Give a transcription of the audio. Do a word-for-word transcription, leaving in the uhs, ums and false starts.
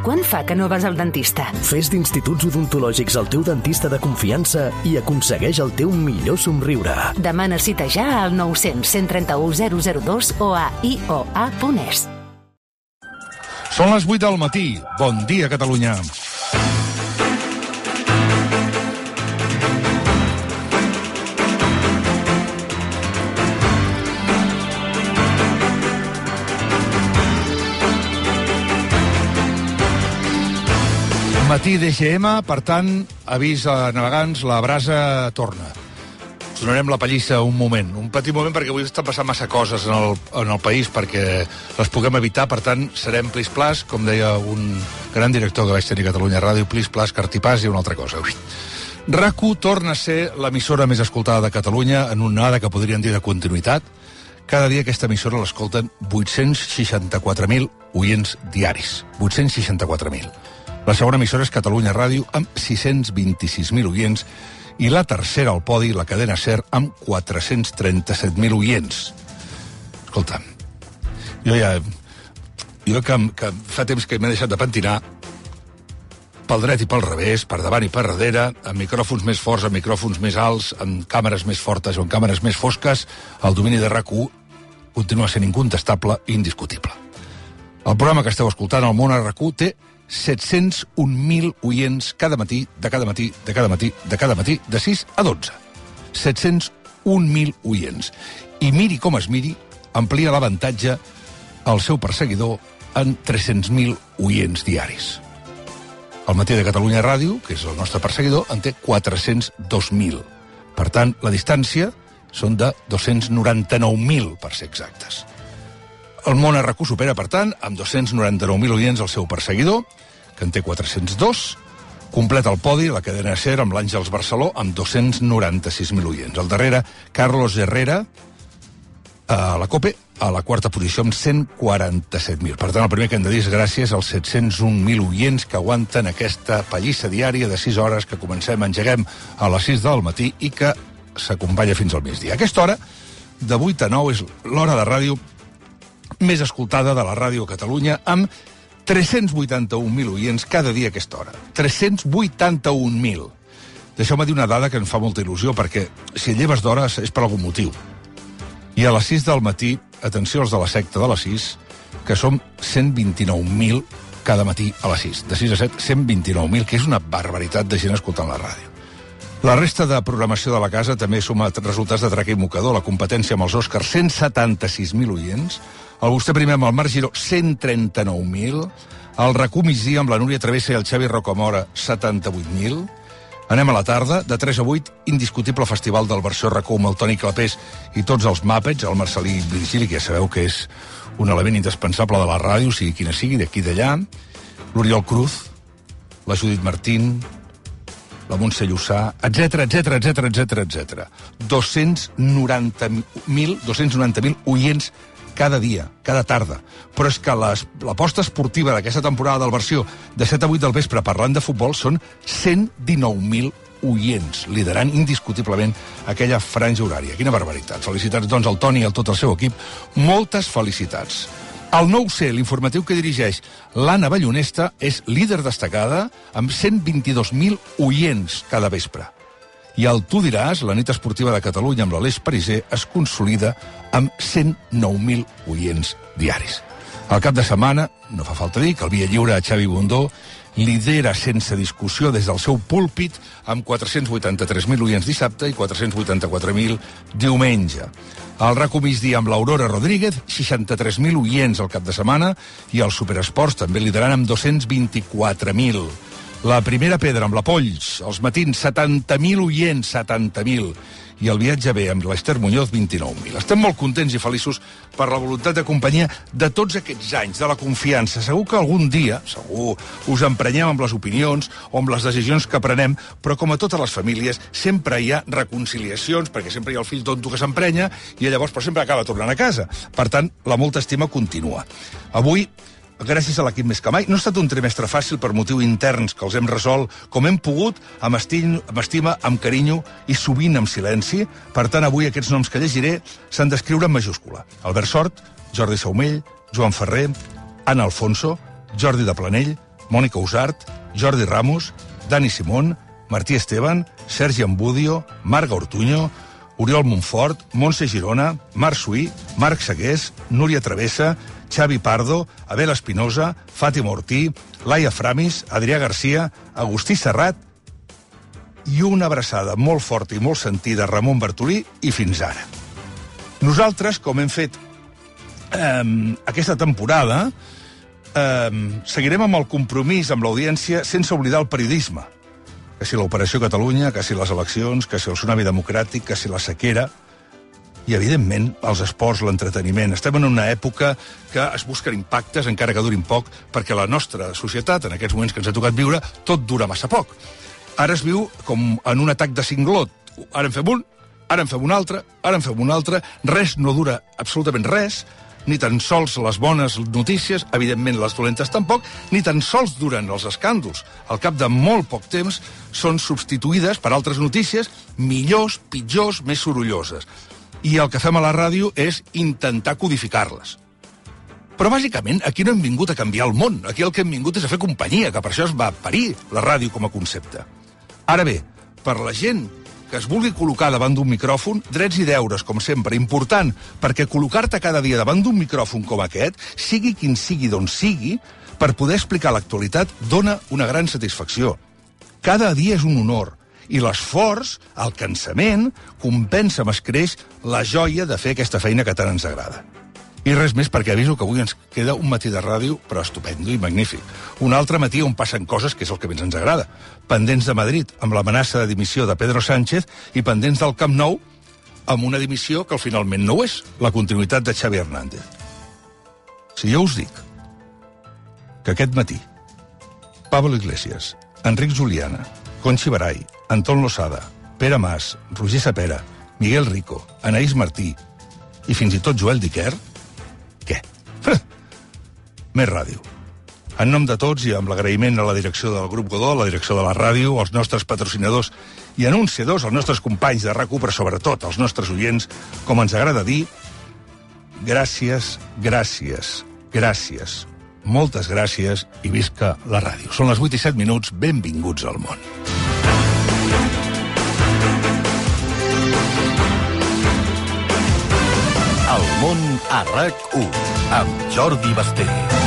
Quant fa que no vas al dentista? Fes d'Instituts Odontològics el teu dentista de confiança i aconsegueix el teu millor somriure. Demana cita ja al nou cents, cent trenta-u, zero zero dos o a i o a punt es. Són les vuit del matí. Bon dia, Catalunya. Matí D G M, per tant, avís a navegants, la brasa torna. Us donarem la pallissa un moment, un petit moment, perquè avui estan passant massa coses en el, en el país perquè les puguem evitar, per tant, serem plis-plas, com deia un gran director que vaig tenir a Catalunya Ràdio, plis-plas, cartipàs i una altra cosa. Ui. RAC u torna a ser l'emissora més escoltada de Catalunya en una onada que podríem dir de continuïtat. Cada dia aquesta emissora l'escolten vuit-cents seixanta-quatre mil oients diaris. vuit-cents seixanta-quatre mil. La segona emissora és Catalunya Ràdio, amb sis-cents vint-i-sis mil oients, i la tercera al podi, la cadena SER, amb quatre-cents trenta-set mil oients. Escolta, jo ja... Jo que, que fa temps que m'he deixat de pentinar, pel dret i pel revés, per davant i per darrere, amb micròfons més forts, amb micròfons més alts, amb càmeres més fortes o amb càmeres més fosques, el domini de RAC u continua sent incontestable i indiscutible. El programa que esteu escoltant, El món a RAC u, té set-cents un mil oients cada matí, de cada matí, de cada matí, de cada matí, de sis a dotze. set-cents un mil oients. I miri com es miri, amplia l'avantatge al seu perseguidor en tres-cents mil oients diaris. El Matí de Catalunya Ràdio, que és el nostre perseguidor, en té quatre-cents dos mil. Per tant, la distància són de dos-cents noranta-nou mil, per ser exactes. El món a RAC u supera, per tant, amb dos-cents noranta-nou mil oients el seu perseguidor, que en té quatre-cents dos, completa el podi la cadena SER amb l'Àngels Barceló amb dos-cents noranta-sis mil oients. Al darrere, Carlos Herrera, a la COPE, a la quarta posició amb cent quaranta-set mil. Per tant, el primer que hem de dir és gràcies als set-cents un mil oients que aguanten aquesta pallissa diària de sis hores que comencem, engeguem a les sis del matí i que s'acompanya fins al migdia. Aquesta hora, de vuit a nou, és l'hora de ràdio més escoltada de la ràdio a Catalunya, amb tres-cents vuitanta-un mil oients cada dia a aquesta hora. tres-cents vuitanta-un mil. Deixeu-me dir una dada que em fa molta il·lusió, perquè si et lleves d'hora és per algun motiu. I a les sis del matí, atenció als de la secta de les sis, que som cent vint-i-nou mil cada matí a les sis. De sis a set, cent vint-i-nou mil, que és una barbaritat de gent escoltant la ràdio. La resta de programació de la casa també suma resultats de Traca i Mocador, la competència amb els Oscars, cent setanta-sis mil oients, el Vostè Primer amb el Marc Giró, cent trenta-nou mil, el RAC u Migdia amb la Núria Travessa i el Xavi Rocamora, setanta-vuit mil. Anem a la tarda, de tres a vuit, indiscutible festival del versió RAC u amb el Toni Clapés i tots els Muppets, el Marcelí Virgili, que ja sabeu que és un element indispensable de la ràdio, sigui quina sigui, d'aquí i d'allà, l'Oriol Cruz, la Judit Martín, la Montse Llussà, etcètera, etcètera, etcètera, etcètera, etcètera. dos-cents noranta mil oients cada dia, cada tarda. Però és que l'aposta esportiva d'aquesta temporada del versió de set a vuit del vespre parlant de futbol són cent dinou mil oients, liderant indiscutiblement aquella franja horària. Quina barbaritat. Felicitats, doncs, al Toni i a tot el seu equip. Moltes felicitats. El nou C, l'informatiu que dirigeix l'Anna Ballonesta, és líder destacada amb cent vint-i-dos mil oients cada vespre. I el Tu diràs, la nit esportiva de Catalunya amb l'Aleix Pariser, es consolida amb cent nou mil oients diaris. Al cap de setmana, no fa falta dir que el Via Lliure a Xavi Bundó lidera sense discussió des del seu púlpit amb quatre-cents vuitanta-tres mil oients dissabte i quatre-cents vuitanta-quatre mil diumenge. El RAC u Migdia amb l'Aurora Rodríguez, seixanta-tres mil oients al cap de setmana, i el Superesports també liderant amb dos-cents vint-i-quatre mil. La Primera Pedra amb la Polls, els matins, setanta mil oients, setanta mil. I el Viatge B amb l'Ester Muñoz, vint-i-nou mil. Estem molt contents i feliços per la voluntat de companyia de tots aquests anys, de la confiança. Segur que algun dia, segur, us emprenyem amb les opinions o amb les decisions que prenem, però com a totes les famílies, sempre hi ha reconciliacions, perquè sempre hi ha el fill tonto que s'emprenya i llavors però sempre acaba tornant a casa. Per tant, la molta estima continua. Avui, gràcies a l'equip més que mai, no ha estat un trimestre fàcil per motius interns que els hem resolt com hem pogut, amb, estim, amb estima, amb carinyo i sovint amb silenci. Per tant, avui aquests noms que llegiré s'han d'escriure en majúscula. Albert Sort, Jordi Saumell, Joan Ferrer, Anna Alfonso, Jordi de Planell, Mònica Usart, Jordi Ramos, Dani Simón, Martí Esteban, Sergi Ambudio, Marga Ortuño, Oriol Montfort, Montse Girona, Marc Suí, Marc Segués, Núria Travessa, Xavi Pardo, Abel Espinosa, Fàtima Ortí, Laia Framis, Adrià Garcia, Agustí Serrat i una abraçada molt forta i molt sentida a Ramon Bartolí i fins ara. Nosaltres, com hem fet eh, aquesta temporada, eh, seguirem amb el compromís amb l'audiència sense oblidar el periodisme. Que si l'Operació Catalunya, que si les eleccions, que si el tsunami democràtic, que si la sequera i, evidentment, els esports, l'entreteniment. Estem en una època que es busquen impactes, encara que durin poc, perquè la nostra societat, en aquests moments que ens ha tocat viure, tot dura massa poc. Ara es viu com en un atac de cinglot. Ara en fem un, ara en fem un altre, ara en fem un altre. Res no dura absolutament res, ni tan sols les bones notícies, evidentment les dolentes tampoc, ni tan sols duren els escàndols. Al cap de molt poc temps són substituïdes per altres notícies millors, pitjors, més sorolloses. I el que fem a la ràdio és intentar codificar-les. Però, bàsicament, aquí no hem vingut a canviar el món. Aquí el que hem vingut és a fer companyia, que per això es va parir la ràdio com a concepte. Ara bé, per la gent que es vulgui col·locar davant d'un micròfon, drets i deures, com sempre, important, perquè col·locar-te cada dia davant d'un micròfon com aquest, sigui quin sigui d'on sigui, per poder explicar l'actualitat, dona una gran satisfacció. Cada dia és un honor, i l'esforç, el cansament, compensa amb escreix la joia de fer aquesta feina que tant ens agrada. I res més, perquè aviso que avui ens queda un matí de ràdio, però estupendo i magnífic. Un altre matí on passen coses, que és el que més ens agrada. Pendents de Madrid, amb l'amenaça de dimissió de Pedro Sánchez, i pendents del Camp Nou, amb una dimissió que finalment no ho és, la continuïtat de Xavi Hernández. Si jo us dic que aquest matí Pablo Iglesias, Enric Juliana, Conchi Barai, Anton Losada, Pere Mas, Roger Sapera, Miguel Rico, Anaïs Martí i fins i tot Joel Diquer, què? Més ràdio. En nom de tots i amb l'agraïment a la direcció del Grup Godó, a la direcció de la ràdio, als nostres patrocinadors i anunciadors, als nostres companys de RAC u, però sobretot als nostres oients, com ens agrada dir, gràcies, gràcies, gràcies, moltes gràcies i visca la ràdio. Són les vuit i set minuts, benvinguts al món. El món a RAC u, amb Jordi Basté.